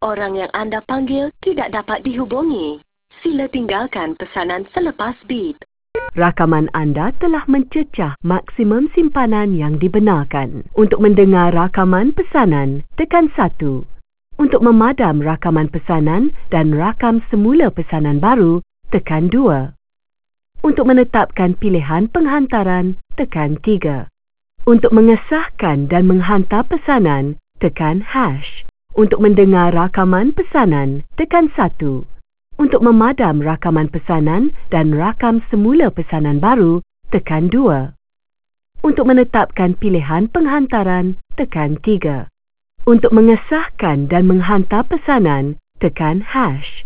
Orang yang anda panggil tidak dapat dihubungi. Sila tinggalkan pesanan selepas beep. Rakaman anda telah mencecah maksimum simpanan yang dibenarkan. Untuk mendengar rakaman pesanan, tekan 1. Untuk memadam rakaman pesanan dan rakam semula pesanan baru, tekan 2. Untuk menetapkan pilihan penghantaran, tekan 3. Untuk mengesahkan dan menghantar pesanan, tekan #. Untuk mendengar rakaman pesanan, tekan 1. Untuk memadam rakaman pesanan dan rakam semula pesanan baru, tekan 2. Untuk menetapkan pilihan penghantaran, tekan 3. Untuk mengesahkan dan menghantar pesanan, tekan #.